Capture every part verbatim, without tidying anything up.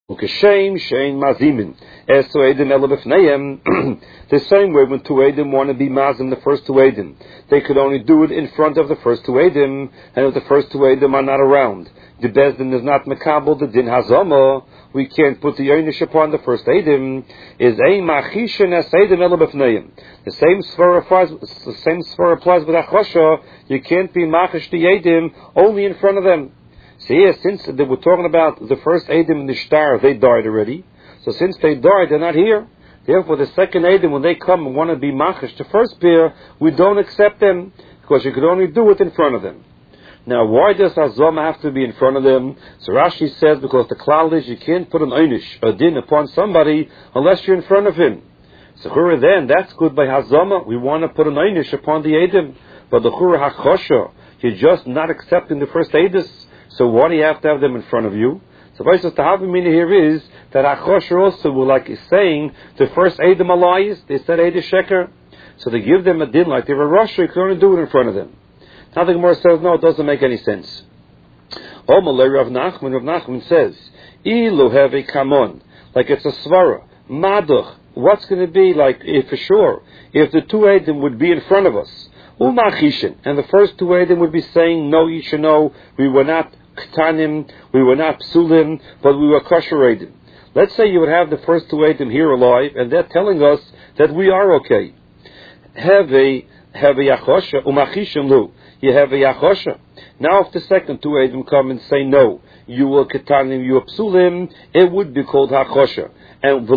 Ukeshem shein mazimin. As to Eidim elabifneim, the same way when two Eidim want to be mazim, the first two Eidim, they could only do it in front of the first two Eidim, and if the first two Eidim are not around, the Bezdin is not makabel, the din hazama, we can't put the Einish upon the first Eidim, is a machishin as Eidim elabifneim. The same svara applies, the same svara applies with Achosha, you can't be machish the Eidim only in front of them. So here, since they were talking about the first Eidim in the Shtar, they died already. So since they died, they're not here. Therefore, the second Eidim, when they come and want to be machish, the first pair, we don't accept them, because you could only do it in front of them. Now, why does Hazama have to be in front of them? So Rashi says, because the klal is, you can't put an einish, a din, upon somebody, unless you're in front of him. So Chura then, that's good by Hazama. We want to put an einish upon the Eidim. But the Chura HaKosha, you're just not accepting the first Eidis. So why do you have to have them in front of you? So what the Havamina here is that Achosher also were like is saying the first Eidim Alayis, they said Eidim Sheker. So they give them a din like they were Russia, you can only do it in front of them. Now the Gemara says, no, it doesn't make any sense. Omalei Rav Nachman, Rav Nachman says, Ilu have a kamon, like it's a svara, maduch, what's going to be like, if for sure, if the two Eidim would be in front of us, Umachishin, and the first two Eidim would be saying, no, you should know, we were not Ktanim, we were not Psulim, but we were Kosher Eidim. Let's say you would have the first two Eidim here alive, and they're telling us that we are okay. Have a, have a Yachosha, Umachishin Lu, you have a Yachosha. Now if the second two Eidim come and say, no, you were Ktanim, you were Psulim, it would be called Hachosha. And we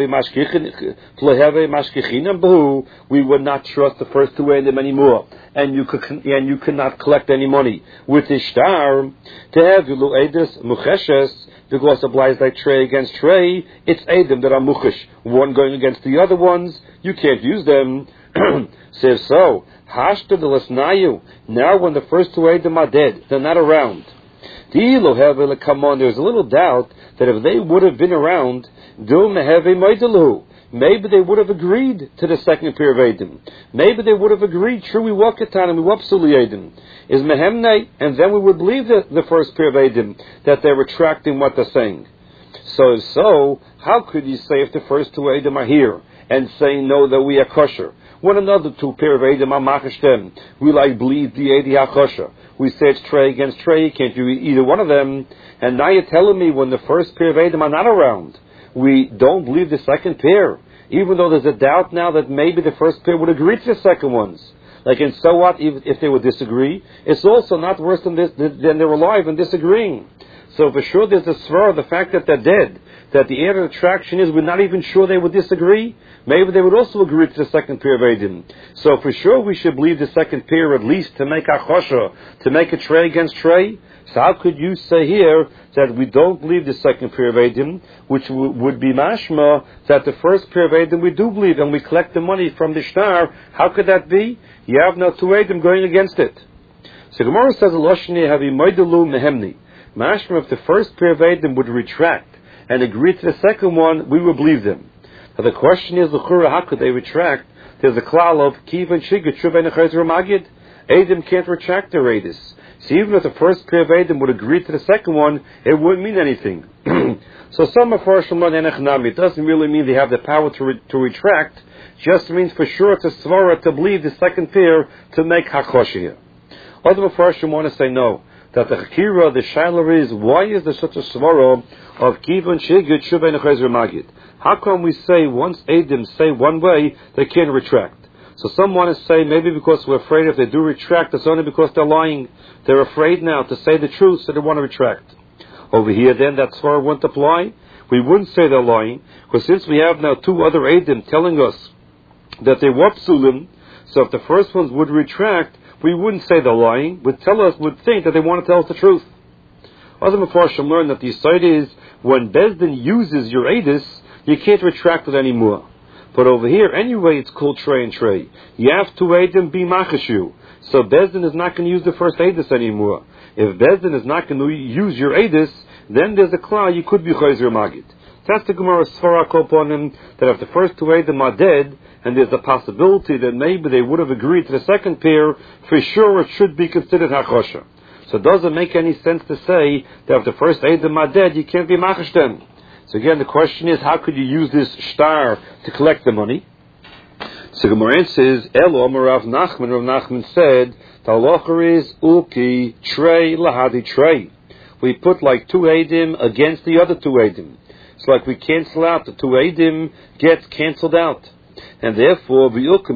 would not trust the first two Eidim anymore, and you could and you could not collect any money with the shtar to have Yulu Eidus Mucheshes, because it applies like tray against tray. It's Eidim that are Muchesh, one going against the other ones. You can't use them. Says so. Hashta the Lesnayu. Now when the first two Eidim are dead, they're not around. Come on, there's a little doubt that if they would have been around, maybe they would have agreed to the second pair of Eidim. Maybe they would have agreed, true, we walk it and we walk Psuli Eidim. Is Mehemne, and then we would believe the, the first pair of Eidim, that they're retracting what they're saying. So, so, how could you say if the first two Eidim are here, and saying no, that we are kosher? When another two pair of Eidim are machish them, we like believe the Eidi HaKosher. We say it's tray against tray, can't you eat either one of them? And now you're telling me when the first pair of Eidim are not around, we don't believe the second pair, even though there's a doubt now that maybe the first pair would agree to the second ones. Like, and so what if, if they would disagree? It's also not worse than this than they're alive and disagreeing. So for sure there's a svara, the fact that they're dead, that the air of attraction is we're not even sure they would disagree. Maybe they would also agree to the second pair of Eidim. So for sure we should believe the second pair at least to make Achosha, to make a tray against tray. So how could you say here that we don't believe the second pair of Eidim, which w- would be mashma, that the first pair of Eidim we do believe, and we collect the money from the shtar? How could that be? You have no two Eidim going against it. So Gemara says, Loshni havi moidelu mehemni. Mashma, if the first pair of Eidim would retract and agree to the second one, we would believe them. Now the question is, how could they retract? There's a klal of kiv and shiga tshuva and chayzer magid. Eidim can't retract their Eidis. So even if the first pair of Eidim would agree to the second one, it wouldn't mean anything. So some of our Shemon, it doesn't really mean they have the power to re- to retract. Just means for sure it's a svara to believe the second pair to make hakoshia. Other Mepharshim want to say no, that the chakira, the shaila is, why is there such a svara of kivon shigit shuvay nechazer magid? How come we say once Eidim say one way, they can't retract? So some want to say maybe because we're afraid if they do retract, it's only because they're lying. They're afraid now to say the truth, so they want to retract. Over here then, that svara wouldn't apply. We wouldn't say they're lying, because since we have now two other Eidim telling us that they were psulim, so if the first ones would retract, we wouldn't say they're lying. Would tell us, would think that they want to tell us the truth. Other Mepharshim learn that the side is when Bezdin uses your Eidis, you can't retract it anymore. But over here, anyway, it's called tray and tray. You have to Eidim be machishu. So Bezdin is not going to use the first Eidis anymore. If Bezdin is not going to use your Eidis, then there's a klal, you could be chayzer magid. That's the Gemara Sfara upon him, that if the first two Eidim are dead, and there's a possibility that maybe they would have agreed to the second pair, for sure it should be considered hachosha. So it doesn't make any sense to say that if the first Eidim are dead, you can't be machish them. So again, the question is, how could you use this shtar to collect the money? So Gemara says, Elo Amar Rav Nachman. Rav Nachman said, the halacha is uki trei lahadi trei. We put like two eidim against the other two eidim. It's like we cancel out. The two eidim gets cancelled out. And therefore, we leave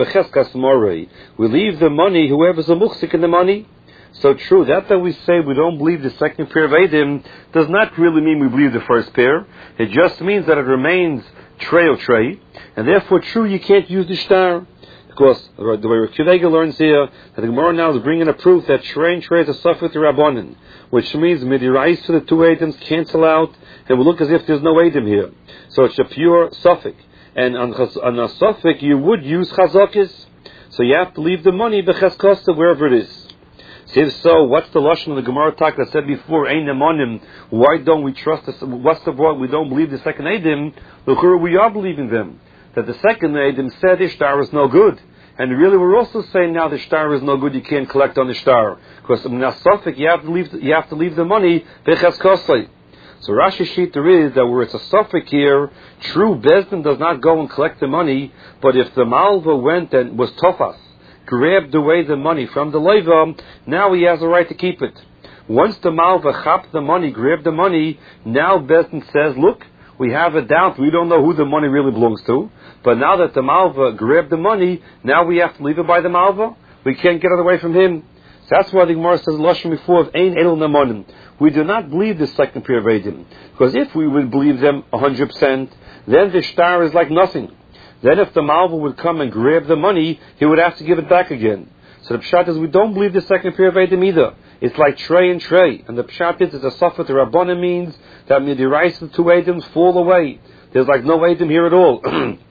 the money, whoever's a muhsik in the money. So true, that that we say we don't believe the second pair of eidim does not really mean we believe the first pair. It just means that it remains trei or trei. And therefore, true, you can't use the shtar. Because the way Rav Kiva learns here, that the Gemara now is bringing a proof that trei and trei is a suffer to Rabbanan, which means midirais for the two eidims cancel out, and we look as if there's no eidim here. So it's a pure suffix. And on, on a suffix, you would use chazakis. So you have to leave the money b'cheskosta wherever it is. So if so, what's the lashon of the Gemara talk that said before, ein nemonim, why don't we trust this? What's the point? We don't believe the second eidim. Look, we are believing them. That the second eidim said the shtar is no good. And really we're also saying now the shtar is no good, you can't collect on the shtar. Because in a suffix, you have to leave, you have to leave the money b'cheskosta. So Rashi Shita is that where it's a suffix here, true, Bezdin does not go and collect the money, but if the Malva went and was tofas, grabbed away the money from the Leiva, now he has a right to keep it. Once the Malva chapped the money, grabbed the money, now Bezdin says, look, we have a doubt, we don't know who the money really belongs to, but now that the Malva grabbed the money, now we have to leave it by the Malva, we can't get it away from him. So that's why the Gemara says lashon before of ein edel nemonim. We do not believe the second pair of eidim, because if we would believe them a hundred percent, then the shtar is like nothing. Then if the malva would come and grab the money, he would have to give it back again. So the pshat is we don't believe the second pair of eidim either. It's like trei and trei, and the pshat is it's a suffer to Rabbana means that midirais the two eidims fall away. There's like no eidim here at all.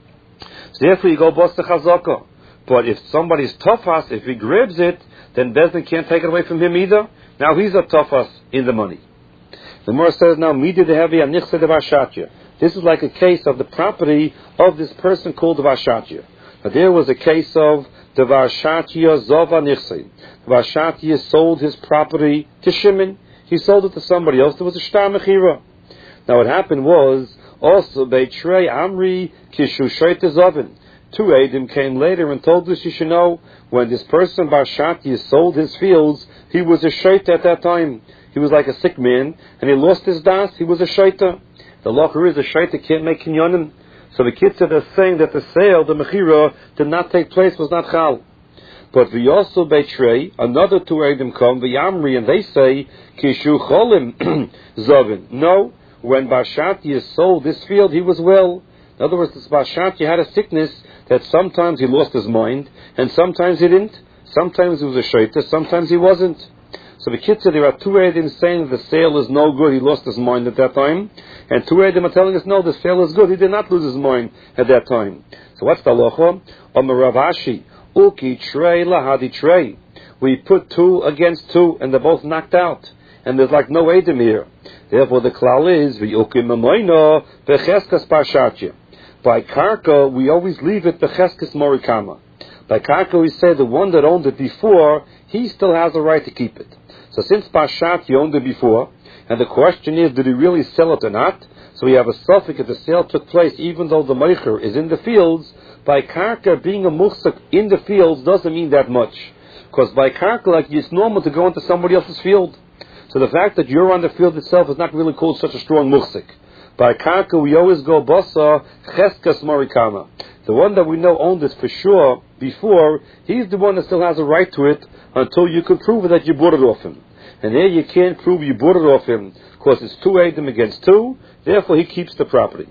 So therefore you go bust the chazaka. But if somebody's tofas, if he grabs it, then Bezdin can't take it away from him either. Now he's a tofas in the money. The Gemara says now, Midi de hevi anichse de vashatya. This is like a case of the property of this person called the vashatya. Now there was a case of the vashatya zova nichse. The vashatya sold his property to Shimon. He sold it to somebody else. There was a shtar mechira. Now what happened was also Beitrei Amri Kishu Shoyte Zovin. Two eidim came later and told us, you should know, when this person, Barshati, sold his fields, he was a shaita at that time. He was like a sick man, and he lost his das, he was a shaita. The locher is a shaita can't make kinyonim. So the kids are saying that the sale, the mechira, did not take place, was not chal. But we also betray, another two eidim come, the Yamri, and they say, Kishu Cholim Zovin. No, when Barshati sold this field, he was well. In other words, this Barshati had a sickness that sometimes he lost his mind, and sometimes he didn't. Sometimes he was a shaita, sometimes he wasn't. So the kids said there are two eidim saying the sale is no good, he lost his mind at that time, and two eidim are telling us no, the sale is good, he did not lose his mind at that time. So what's the halacha? Amar Rav Ashi, uki trei lahadi trei. We put two against two, and they're both knocked out, and there's like no eidim here. Therefore the klal is v'uki mamoino v'cheskas parshatya. By karka, we always leave it becheskes morikama. By karka, we say the one that owned it before, he still has a right to keep it. So since Pashat, he owned it before, and the question is, did he really sell it or not? So we have a suffix if the sale took place, even though the meicher is in the fields. By karka, being a muhsak in the fields doesn't mean that much. Because by karka, like, it's normal to go into somebody else's field. So the fact that you're on the field itself is not really called such a strong muhsak. By karka, we always go basa cheskas morikama. The one that we know owned it for sure before, he's the one that still has a right to it until you can prove that you bought it off him. And there you can't prove you bought it off him because it's two eidim against two. Therefore, he keeps the property.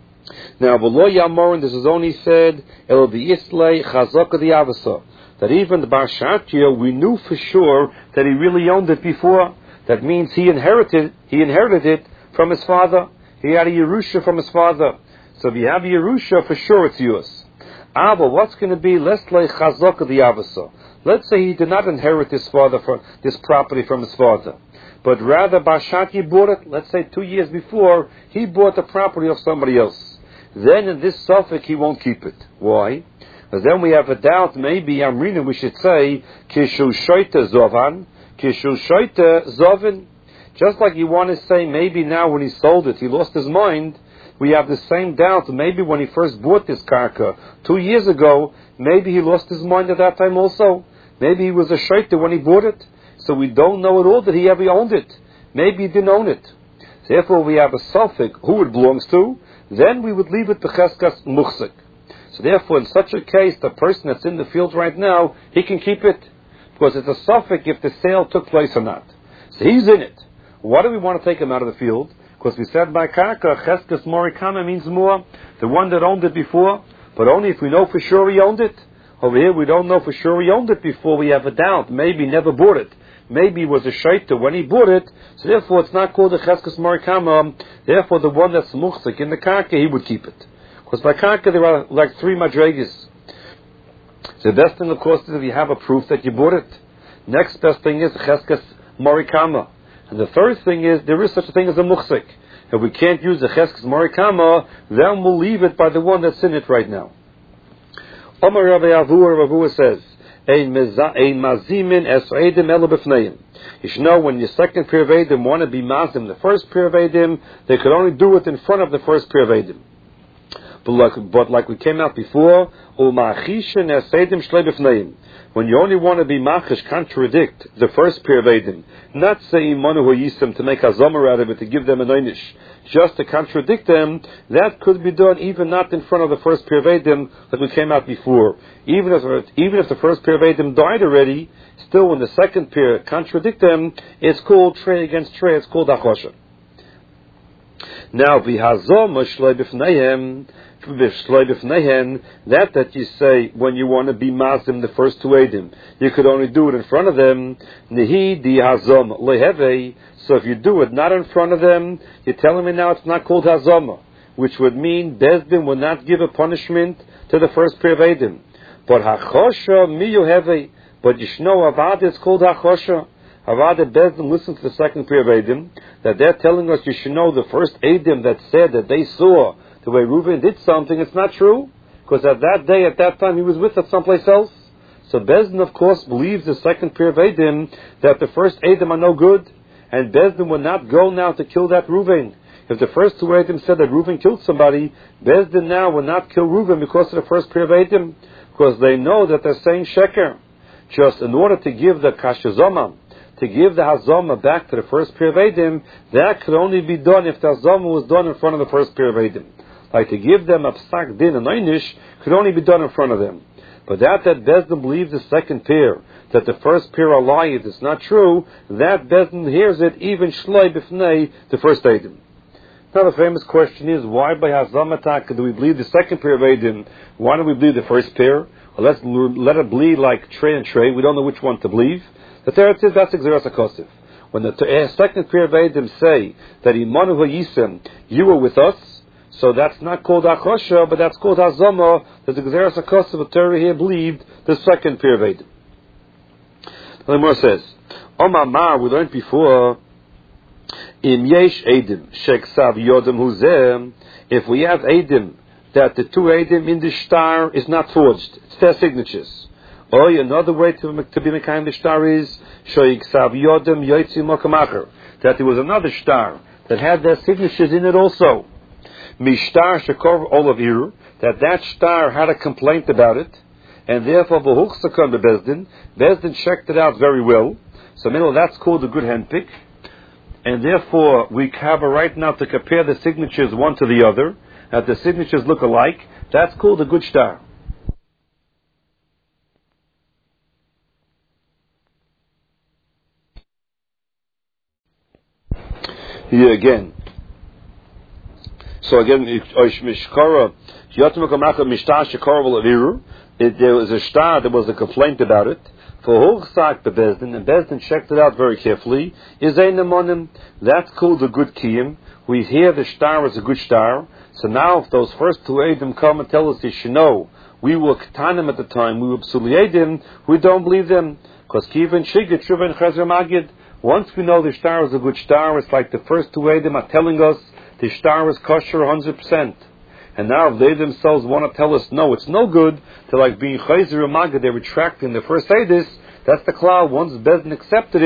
Now, v'lo yamorin, this is only said el diislei chazaka diavasa, that even the Barshatya, we knew for sure that he really owned it before. That means he inherited he inherited it from his father. He had a Yerusha from his father. So if you have a Yerusha, for sure it's yours. Ava, what's going to be less like chazaka diavasa? Let's say he did not inherit this father from this property from his father, but rather Barshati bought it. Let's say two years before he bought the property of somebody else. Then in this suffix he won't keep it. Why? Because then we have a doubt. Maybe Amrina we should say Kishu Shoita Zovan, Kishu Shoita Zovin. Just like you want to say, maybe now when he sold it, he lost his mind, we have the same doubt. Maybe when he first bought this karka two years ago, maybe he lost his mind at that time also. Maybe he was a shaita when he bought it. So we don't know at all that he ever owned it. Maybe he didn't own it. Therefore, we have a suffix who it belongs to. Then we would leave it to cheskas muchsik. So therefore, in such a case, the person that's in the field right now, he can keep it. Because it's a suffix if the sale took place or not. So he's in it. Why do we want to take him out of the field? Because we said by karka, cheskas morikama means more, the one that owned it before, but only if we know for sure he owned it. Over here, we don't know for sure he owned it before. We have a doubt. Maybe he never bought it. Maybe he was a shaita when he bought it. So therefore, it's not called a cheskas morikama. Therefore, the one that's muchzik in the karka, he would keep it. Because by karka, there are like three madregas. The best thing, of course, is if you have a proof that you bought it. Next best thing is cheskas morikama. And the third thing is, there is such a thing as a muchzik. If we can't use the cheskas morikama, then we'll leave it by the one that's in it right now. Omar Rabbi Avur, Avur says, Ein mazimin es eidim elu b'fneim. You should know when your second pair of eidim want to be mazim, the first pair of eidim, they could only do it in front of the first pair of eidim. But like, but like we came out before, u'ma'achishin es eidim shlei b'fneim. When you only want to be machish, contradict the first pair of eidim, not say imanu hu yisem to make a zomer out of it, to give them an einish, just to contradict them, that could be done even not in front of the first pair of eidim that we came out before. Even if even if the first pair of eidim died already, still when the second pair contradict them, it's called trey against trey, it's called achosha. Now, v'hazom shloi b'fneihem, that that you say when you want to be mazim the first two eidim, you could only do it in front of them. Nehi di hazom leheve. So if you do it not in front of them, you're telling me now it's not called hazoma, which would mean Bezdin will not give a punishment to the first pair of eidim. But hachosha miyuheve. But you should know avad is called hachosha. Avad Bezdin listens to the second pair of eidim that they're telling us you should know the first eidim that said that they saw the way Reuven did something, it's not true, because at that day, at that time, he was with us someplace else. So Bezdin, of course, believes the second pair of Eidim that the first Eidim are no good, and Bezdin will not go now to kill that Reuven. If the first two Eidim said that Reuven killed somebody, Bezdin now will not kill Reuven because of the first pair of Eidim, because they know that they're saying Sheker. Just in order to give the Kashazoma, to give the Hazoma back to the first pair of Eidim, that could only be done if the Hazoma was done in front of the first pair of Eidim. Like to give them a psak din and einish could only be done in front of them. But that that Bezdin believes the second pair, that the first pair are liars, it's not true, that Bezdin hears it even shloi b'fnei the first Eidim. Now the famous question is, why by Hazamatak do we believe the second pair of Eidim? Why don't we believe the first pair? Well, let's let it bleed like Trey and Trey. We don't know which one to believe. The third is, that's Xeras HaKosif. When the uh, second pair of Eidim say that Imanu HaYisem, you were with us, so that's not called Achosha, but that's called Hazama. There's a Xeras HaKosif, the Torah here believed the second pair of Eidim. The Gemara says, Omar Mar, we learned before, Im Yesh Eidim, Sheksav Yodem Huzem, if we have Eidim, that the two Eidim in the star is not forged, it's their signatures. Or another way to, to be Mekayim the star is, Sheksav Yodem Yoitzi Mokamacher, that there was another star that had their signatures in it also. Mishtar Shekor Olavir, that that star had a complaint about it, and therefore Behuchsakon the Bezdin, Bezdin checked it out very well. So middle that's called a good handpick, and therefore we have a right now to compare the signatures one to the other, that the signatures look alike. That's called a good star. Here again. So again, there was a star, there was a complaint about it. For Hochsak the Bezdin, and Bezdin checked it out very carefully. Is ein nemonim? That's called a good kiyum. We hear the star is a good star. So now, if those first two Eidim come and tell us they should know, we were ketanim at the time, we were psuli Eidim, we don't believe them. Because kivin shigit shuven chezer magid. Once we know the star is a good star, it's like the first two Eidim are telling us the star is kosher one hundred percent. And now if they themselves want to tell us, no, it's no good, to like being chayzer or magid, they're retracting the first Eidis, that's the cloud. Once Bezdin accepted it,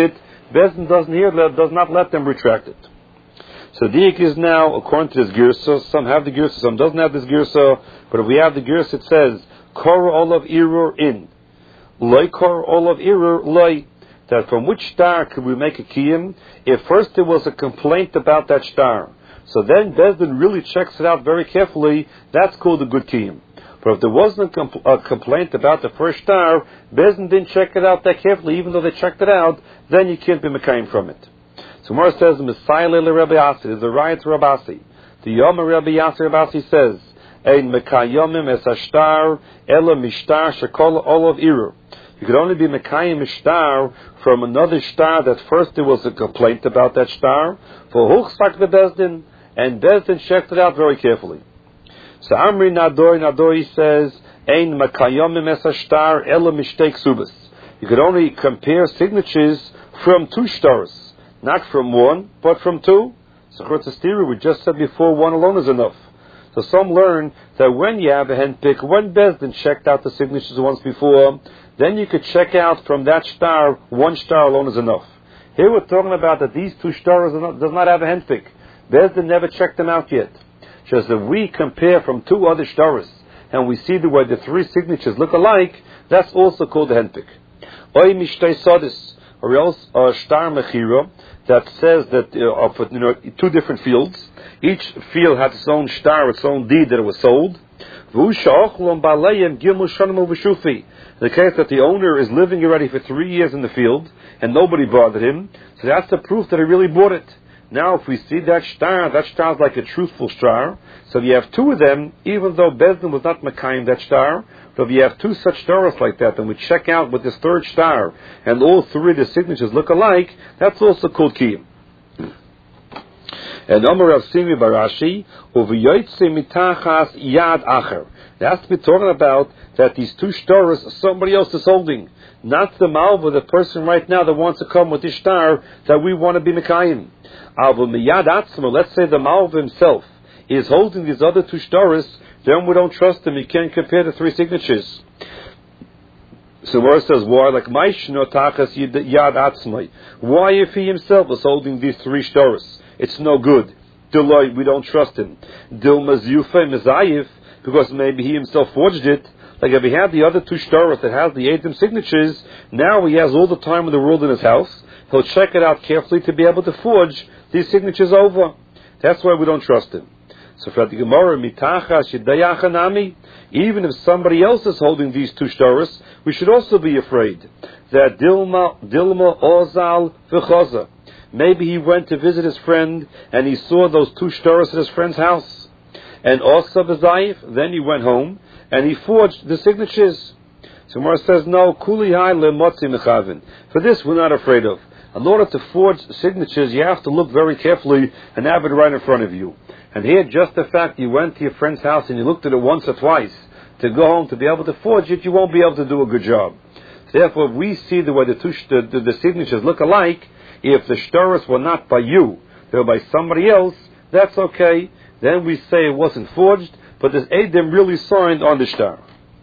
Bezdin doesn't hear, does not let them retract it. So Diak is now, according to this Girsa, some have the Girsa, some doesn't have this Girsa, but if we have the Girsa, it says, Kor Olav Irur in. Loi Kor Olav Irur Loi. That from which star could we make a kiyum? If first there was a complaint about that star, so then Bezdin really checks it out very carefully, that's called a good kiyum. But if there wasn't a, compl- a complaint about the first star, Bezdin didn't check it out that carefully, even though they checked it out, then you can't be mekayim from it. So Mor says, Messiah le Rabbi Yassi, there's a riot to Rabbi Yassi. The Yom Rabbi Yassi, Rabbi Yassi says, Ein mekayomim es ashtar, ela mishtar shekol olav irur. You could only be mekayim mishtar from another star that first there was a complaint about that star, for huchsak the Bezdin, and Bezdin checked it out very carefully. So Amri Nadoi, Nadoi says, Ein makayomim es ashtar, ela mishtei ksubas. You could only compare signatures from two stars. Not from one, but from two. So Churtzastiri, we just said before, one alone is enough. So some learn that when you have a handpick, when Bezdin checked out the signatures once before, then you could check out from that star, one star alone is enough. Here we're talking about that these two stars not, does not have a handpick. Bezdin never checked them out yet. Just if we compare from two other stars, and we see the way the three signatures look alike, that's also called a handpick. Oy mishtei sodis, or else a star mechira, that says that uh, of you know two different fields. Each field had its own star, its own deed that it was sold. The case that the owner is living already for three years in the field and nobody bothered him, so that's the proof that he really bought it. Now, if we see that star, that star is like a truthful star. So if you have two of them, even though Bezdin was not Makayim that star, so if you have two such stars like that, and we check out with this third star, and all three of the signatures look alike, that's also called Kiyum. And Omer Rav Simi Barashi, Uviyoytse mitachas yad acher. That's be talking about that these two stars somebody else is holding, not the malva, the person right now that wants to come with this star that we want to be Mekayim. Alva miyad atzma, let's say the malva himself is holding these other two stars, then we don't trust him. You can't compare the three signatures. So where it says, why? Like, Maishnotakas yad atzmai. Why if he himself is holding these three stars? It's no good. Diloi, we don't trust him. Dil mazyufe mezayif, because maybe he himself forged it. Like if he had the other two stars that has the Edom signatures, now he has all the time in the world in his house. He'll check it out carefully to be able to forge these signatures over. That's why we don't trust him. So for the Gemara, mitacha shidayachanami, even if somebody else is holding these two stars, we should also be afraid that Dilma, Dilma, Ozal, v'choza. Maybe he went to visit his friend and he saw those two stars at his friend's house. And also b'zayif, then he went home and he forged the signatures. So Gemara says, no, kuli hai lemotzi mechavin. For this we're not afraid of. In order to forge signatures, you have to look very carefully and have it right in front of you. And here, just the fact you went to your friend's house and you looked at it once or twice to go home to be able to forge it, you won't be able to do a good job. Therefore, if we see the way the, two, the, the, the signatures look alike, if the shtaras were not by you, they were by somebody else, that's okay. Then we say it wasn't forged, but this Edom really signed on the shtar.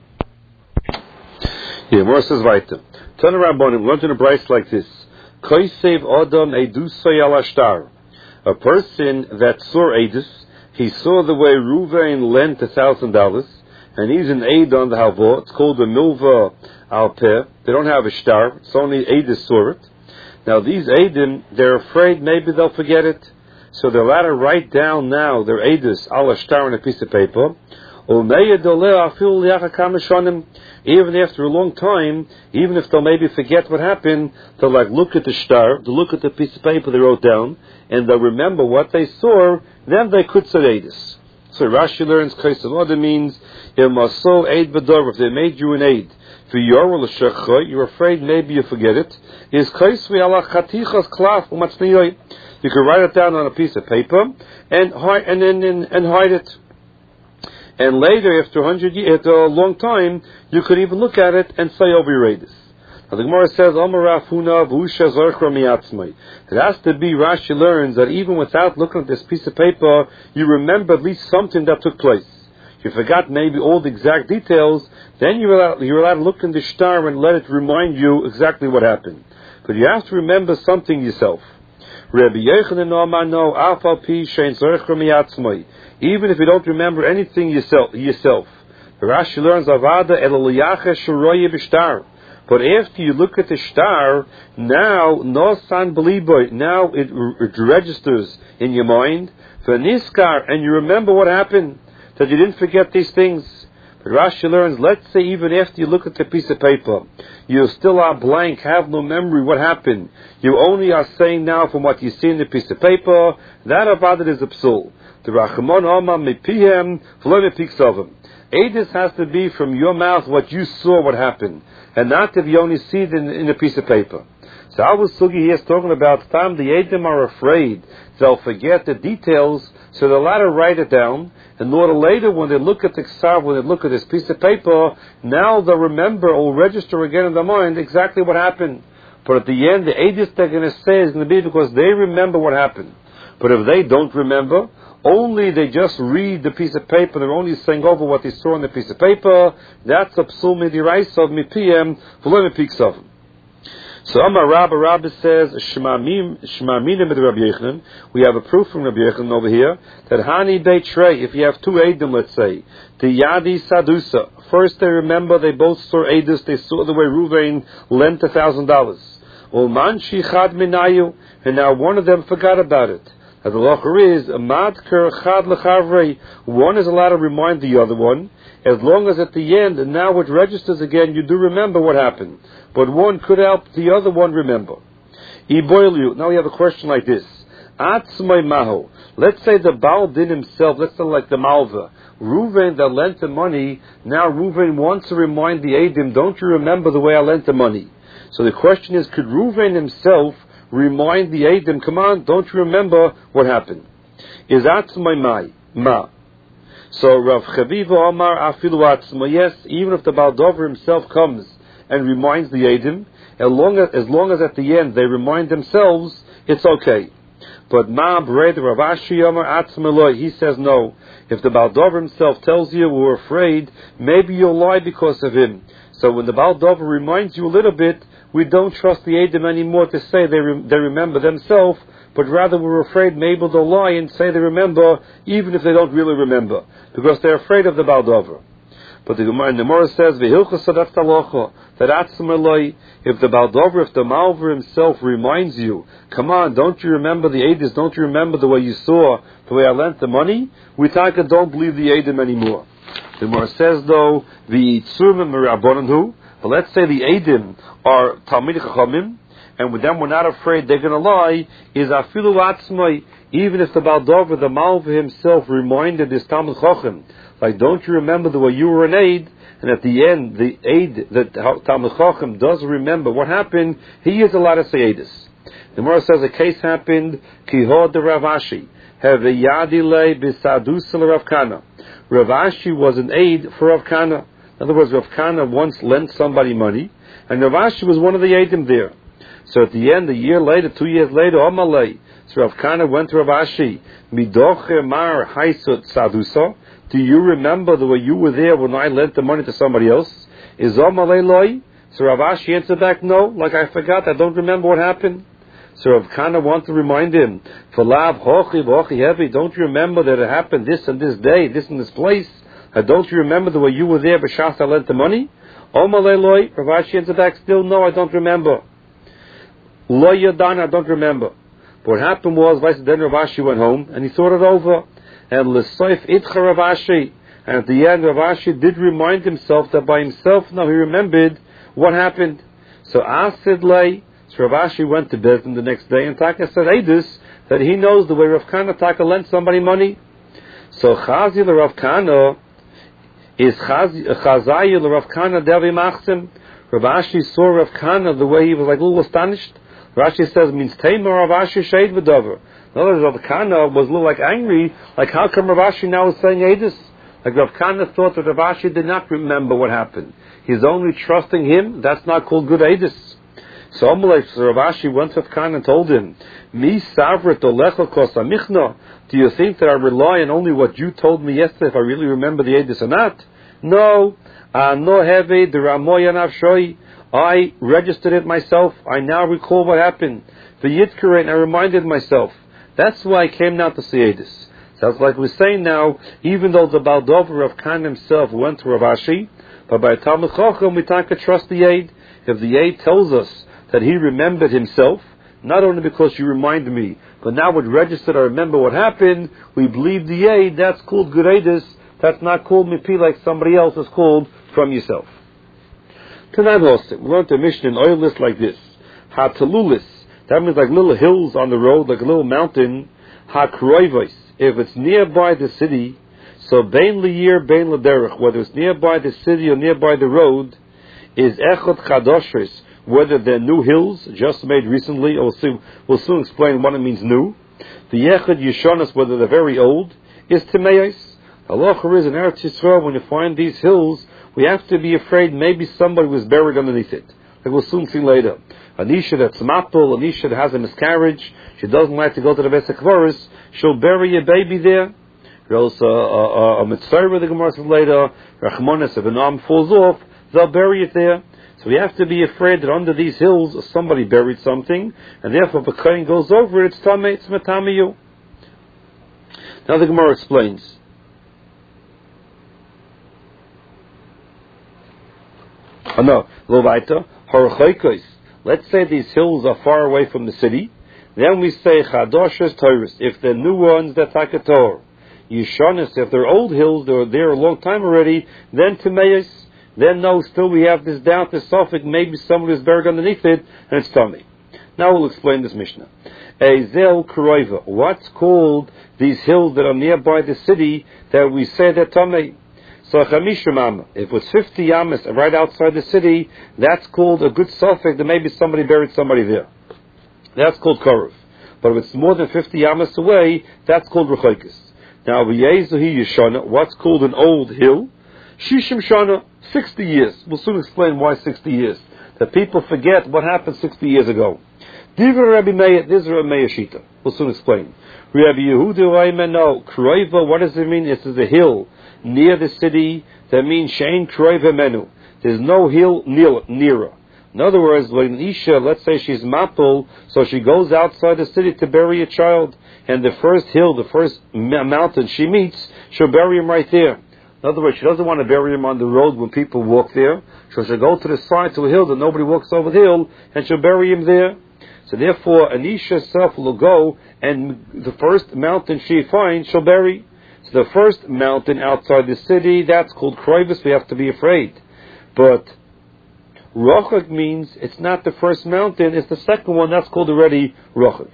Yeah, more says weiter. Turn around, Bonim. Learn in a brace like this. Koisev Odom Edusay ala shtar. A person that saw Edus, he saw the way Ruvain lent a thousand dollars, and he's an aid on the halvah. It's called a milva al peh. They don't have a shtar. It's only Edus saw it. Now these Eidim, they're afraid maybe they'll forget it, so they're allowed to write down now their Edus al shtar on a piece of paper. Even after a long time, even if they'll maybe forget what happened, they'll like look at the shtar, they'll look at the piece of paper they wrote down, and they'll remember what they saw, then they could say Edus. So Rashi learns, Kaisavoda means, if they made you an aid, you're afraid maybe you forget it, is you can write it down on a piece of paper, and hide, and, and, and, and hide it. And later, after a hundred years, after a long time, you could even look at it and say over your Edus. Now the Gemara says, it has to be, Rashi learns, that even without looking at this piece of paper, you remember at least something that took place. You forgot maybe all the exact details, then you're allowed, you're allowed to look in the shtar and let it remind you exactly what happened. but you have to remember something yourself. Rabbi Yochanan Omar no afal pi shein tzorech miyatzmai. Even if you don't remember anything yourself, yourself. Rashi learns avada el liyacha shuroye b'shtar. But after you look at the shtar, now no san beliboy. Now it, it registers in your mind. V'niskar, and you remember what happened, that you didn't forget these things. But Rashi learns, let's say even after you look at the piece of paper, you still are blank, have no memory what happened. You only are saying now from what you see in the piece of paper, that avodah is a psul. The Rachamon Omar mepihem v'lo mepiksovim. Edus has to be from your mouth what you saw what happened, and not if you only see it in, in a piece of paper. So our Sugi here is talking about the time the Edom are afraid they'll forget the details, so they'll let her write it down, in order later when they look at the Ksav, when they look at this piece of paper, now they'll remember or register again in their mind exactly what happened. But at the end, the Edus they're going to say is going to be because they remember what happened. But if they don't remember, only they just read the piece of paper, they're only saying over what they saw on the piece of paper, that's a psul midiraisov mipiem v'lo mipiksov. So Amar Rabba Rabba says, Shmamim Shmaminim with Rabbi Yochanan. We have a proof from Rabbi Yochanan over here that Hani Beit Shrei, if you have two Eidim, let's say, the Yadi Sadusa. First they remember they both saw Eidus, they saw the way Ruvain lent a thousand dollars. Ulman Shichad Minayu, and now one of them forgot about it. As the locher is, Madker Chad Lechavrei, one is allowed to remind the other one, as long as at the end, and now it registers again, you do remember what happened. But one could help the other one remember. Iboilu. Now we have a question like this. Atzmai maho. Let's say the Baal Din himself, let's say like the Malva. Reuven that lent the money, now Reuven wants to remind the Eidim, don't you remember the way I lent the money? So the question is, could Reuven himself remind the Eidim, come on, don't you remember what happened? Is Atzmai mai, ma. So Rav Chaviva Omar afilu atzma. Yes, even if the Baal Dover himself comes and reminds the Eidim, as long as, as long as at the end they remind themselves, it's okay. But Ma Bred Rav Ashi Omar atzma, he says no. If the Baal Dover himself tells you we're afraid, maybe you'll lie because of him. So when the Baal Dover reminds you a little bit, we don't trust the Eidim anymore to say they re- they remember themselves, but rather we're afraid maybe they'll lie and say they remember, even if they don't really remember, because they're afraid of the Baal Dover. But the Gemara in the Gemara says, that atzmaloi, if the Baal Dover, if the Malver himself reminds you, come on, don't you remember the Eidim, don't you remember the way you saw, the way I lent the money? We taka don't believe the Eidim anymore. The Gemara says though, the Yitzurmim Merabonanhu, but let's say the Eidim are Talmidei Chachamim, and with them we're not afraid they're going to lie, is afilu atzmai, even if the Baal Dover, the Malva himself reminded this Talmid Chacham, like, don't you remember the way you were an aid? And at the end, the aid that Talmid Chacham does remember what happened, he is allowed to say Eidus. The Gemara says a case happened, Kihod de Rav Ashi, have a Yadile Bisadus Rav Kana. Rav Ashi was an aid for Rav Kana. In other words, Rav Kana once lent somebody money, and Rav Ashi was one of the Eidim there. So at the end, a year later, two years later, Amalei, so Rav Kana went to Rav Ashi, Midoche Mar Haisut Sadusa. Do you remember the way you were there when I lent the money to somebody else? Is Amalei Loi? So Rav Ashi answered back, no, like I forgot, I don't remember what happened. So Rav Kana wanted to remind him, Falav Hochi Vochi Heavy, don't you remember that it happened this and this day, this and this place? Uh, don't you remember the way you were there, B'shas I lent the money? Amalei Loi? Rav Ashi answered back, still no, I don't remember. Lo Yadan, I don't remember. But what happened was, then Rav Ashi went home and he thought it over. And L'soif Itcha Rav Ashi. And at the end, Rav Ashi did remind himself that by himself now he remembered what happened. So Asid Lei, so Rav Ashi went to Bezdin the next day and Taka said Eidus that he knows the way Rav Kana Taka lent somebody money. So Chazi Rav Kana is Chazayi Rav Kana Devi Machsim. Rav Ashi saw Rav Kana the way he was like a little astonished. Rashi says, means Tamer Rav Ashi Sheid V'Dover. In other words, Rav Kana was a little like angry, like how come Rav Ashi now is saying Eidus? Like Rav Kana thought that Rav Ashi did not remember what happened. He's only trusting him, that's not called good Eidus. So Amalek, so Rav Ashi went to Rav Kana and told him, Mi savret olecha kosamichna. Do you think that I rely on only what you told me yesterday if I really remember the Eidus or not? No. No heve the Ramoyan Avshoi. I registered it myself. I now recall what happened. The Yidkere, and I reminded myself. That's why I came now to see Eidus. Sounds like we're saying now, even though the Baldover of Khan himself went to Rav Ashi, but by Talmud Chacham we can't trust the Eid. If the Eid tells us that he remembered himself, not only because you reminded me, but now it registered, I remember what happened, we believe the Eid, that's called good Eidus, that's not called Mipi like somebody else is called from yourself. Tonight also, we learned a mission in Oilis like this. Ha-Talulis, that means like little hills on the road, like a little mountain. Ha-Kroivos, if it's nearby the city, so Bein Liyir, Bein Lederech, whether it's nearby the city or nearby the road, is Echot Chadoshes, whether they're new hills, just made recently, or we'll, see, we'll soon explain what it means new. The Echot Yishonas, whether they're very old, is Timeis. Halacha is in Eretz Yisrael, when you find these hills, we have to be afraid maybe somebody was buried underneath it. Like we'll soon see later. Anisha that's mapul, Anisha that has a miscarriage, she doesn't like to go to the Beis HaKvaros, she'll bury a baby there. There's a, a, a mitzvah, the Gemara says later, Rachmanis, if an arm falls off, they'll bury it there. So we have to be afraid that under these hills somebody buried something, and therefore if a kohen goes over it, it's tamei, it's metamiyu. Now the Gemara explains. Oh no, lo weiter, harachoikos. Let's say these hills are far away from the city. Then we say chadoshes Torahs. If they're new ones, they're takator. Yishonis, if they're old hills, they're there a long time already. Then Timeis. Then no, still we have this doubt, this suffix. Maybe somebody is buried underneath it, and it's tummy. Now we'll explain this Mishnah. Ezel Kroiva. What's called these hills that are nearby the city that we say they're tummy? So Chamishim, if it's fifty yamas right outside the city, that's called a good suffix that maybe somebody buried somebody there. That's called Korov. But if it's more than fifty yamas away, that's called Rechoikis. Now, V'yezuhi Yishana, what's called an old hill? Shishim Shana, sixty years. We'll soon explain why sixty years. That people forget what happened sixty years ago. Divrei Rabbi Meir, this is Rabbi Meir Shita. We'll soon explain. Rabbi Yehuda Raimeno, Kroiva, what does it mean? This is a hill near the city. That means Shein Kroiva Menu. There's no hill near, nearer. In other words, when Isha, let's say she's mapul, so she goes outside the city to bury a child, and the first hill, the first mountain she meets, she'll bury him right there. In other words, she doesn't want to bury him on the road when people walk there, so she'll go to the side to a hill that nobody walks over the hill, and she'll bury him there. So therefore, Anisha herself will go, and the first mountain she finds, she'll bury. So the first mountain outside the city, that's called Kroivus, we have to be afraid. But Rochak means it's not the first mountain, it's the second one, that's called already Rochak.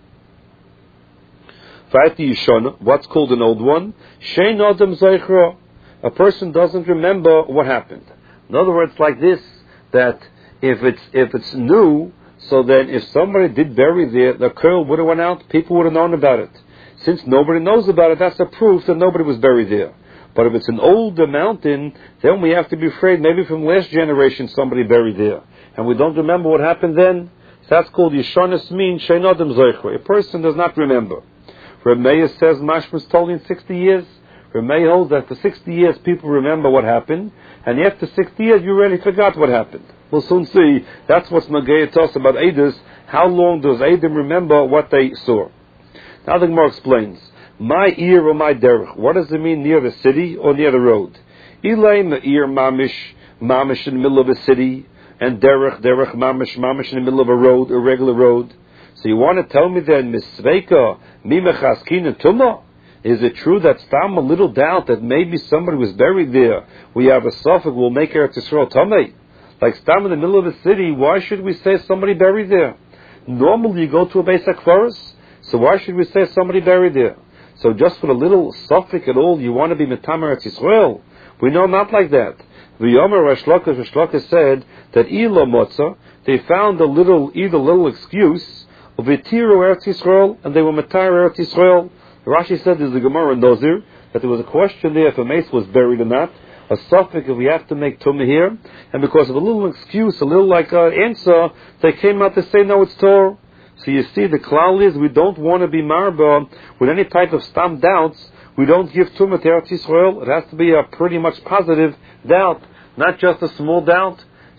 What's called an old one? Shein Adam Zeichra. A person doesn't remember what happened. In other words, like this, that if it's if it's new, so then if somebody did bury there, the curl would have went out, people would have known about it. Since nobody knows about it, that's a proof that nobody was buried there. But if it's an older mountain, then we have to be afraid maybe from last generation somebody buried there. And we don't remember what happened then. So that's called Yishonis mean Shein Adam Zeichra. A person does not remember. Reb Meir says Mashma's told in sixty years. Reb Meir holds that for sixty years people remember what happened, and after sixty years you already forgot what happened. We'll soon see. That's what's Nagaya tells us about Eidos. How long does Eidim remember what they saw? Now the Gemara explains. My ear or my derech. What does it mean near the city or near the road? Ilay ma'ir mamish, mamish in the middle of a city, and derech, derech mamish, mamish in the middle of a road, a regular road. So you want to tell me then, Misveika, Mimechaskin Tumah? Is it true that stam a little doubt that maybe somebody was buried there? We have a suffix, we'll make Eretz Yisrael Tamei. Like stam in the middle of the city, why should we say somebody buried there? Normally you go to a Beis HaKvaros, so why should we say somebody buried there? So just for a little suffix at all, you want to be Metam Eretz Yisrael? We know not like that. V'yomer Resh Lakish, Resh Lakish said that Ilo Motza, they found a little, either little excuse, of V'tiru Eretz Yisrael, and they were Matar Eretz Yisrael. Rashi said there's a Gemara in Dozir, that there was a question there if a mace was buried or not, a suffix if we have to make Tumah here, and because of a little excuse, a little like an answer, they came out to say no, it's Torah. So you see, the klal is we don't want to be marba with any type of stam doubts. We don't give Tumah to Eretz Yisrael. It has to be a pretty much positive doubt, not just a small doubt.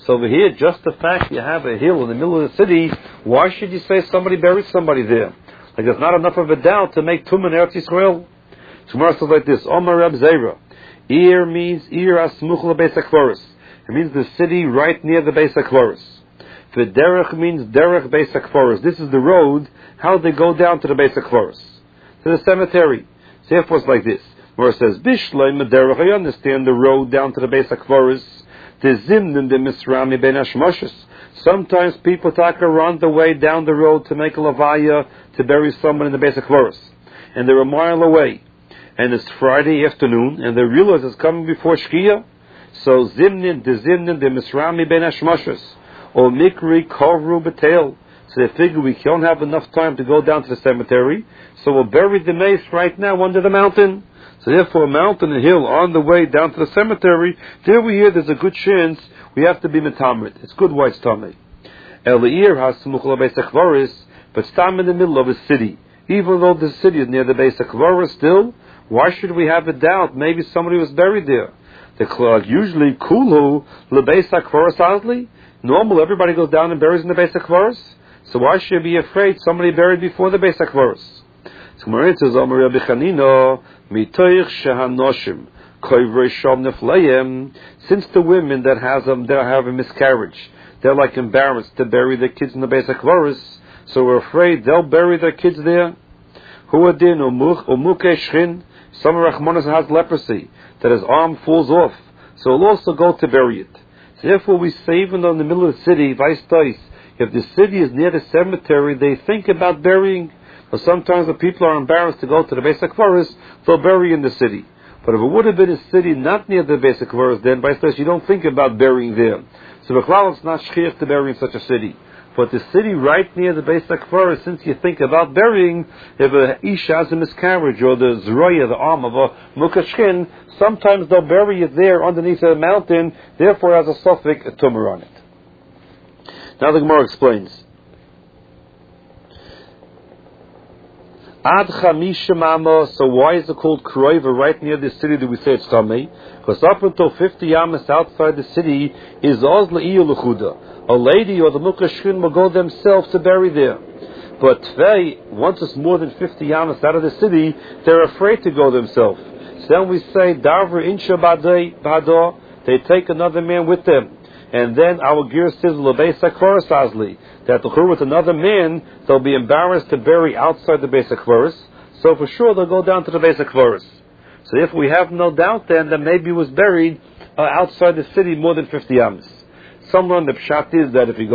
So over here, just the fact you have a hill in the middle of the city, why should you say somebody buried somebody there? Like there's not enough of a doubt to make Tum in Eretz Yisrael. Gemara says like this: Omar Reb Zera, Ir means Ir asmuch lebeis hakvaros. It means the city right near the Beis HaKvaros. V'derech means derech Beis HaKvaros. This is the road how they go down to the Beis HaKvaros, to the cemetery. So therefore it's like this. Where it says Bishleim derech, I understand the road down to the Beis HaKvaros. The zimnim the misrami ben hashmoshes. Sometimes people take around the way down the road to make a levaya to bury someone in the Beis HaKvaros, and they're a mile away, and it's Friday afternoon, and they realize it's coming before Shkia. So zimnin de zimnin de misrami ben hashmoshes, or mikri kovru betel. So they figure we don't have enough time to go down to the cemetery, so we'll bury the mace right now under the mountain. So therefore, a mountain and hill on the way down to the cemetery, there we hear there's a good chance we have to be metamrit. It's good white stomach. Elieir has smuchla beis hakvaros, but stam in the middle of a city. Even though the city is near the Beis HaKvaros still, why should we have a doubt? Maybe somebody was buried there. The usually kulu lebeis hakvaros azli. Normal, everybody goes down and buries in the Beis HaKvaros. So why should you be afraid somebody buried before the Beis HaKvaros? So Gemara says, Amar Rabbi Chanina, mitoich shehanoshim koivrei shom nefleim. Since the women that has them, they have a miscarriage, they're like embarrassed to bury their kids in the Beis HaKvaros, so we're afraid they'll bury their kids there. Huadin umuch umuke shchin. Some Rachmanis has leprosy, that his arm falls off, so he'll also go to bury it. So therefore we say, even though in the middle of the city, vice versa, if the city is near the cemetery, they think about burying. But sometimes the people are embarrassed to go to the Beis HaKvaros, they'll bury in the city. But if it would have been a city not near the Beis HaKvaros, then vice versa, you don't think about burying there. So the B'chlal, it's not shchiach to bury in such a city. But the city right near the Beis HaKvaros, since you think about burying, if a isha has a miscarriage, or the zroya, the arm of a mukashkin, sometimes they'll bury it there underneath a mountain, therefore has a suffix, a tumor on it. Now the Gemara explains. Ad chamisha mama, so why is it called Kroiva right near the city that we say it's Tamei? Because up until fifty yamas outside the city is Oz Le'iyu L'chuda. A lady or the Mukashkin will go themselves to bury there. But Tvei, once it's more than fifty yamas out of the city, they're afraid to go themselves. So then we say, Darver Insha Bado, they take another man with them. And then our gear says, L'beis HaKvaros Azli, that with another man, they'll be embarrassed to bury outside the Beis HaKvaros. So for sure they'll go down to the Beis HaKvaros. So if we have no doubt then that maybe he was buried uh, outside the city more than fifty yamas. Some run the pshat is that if you go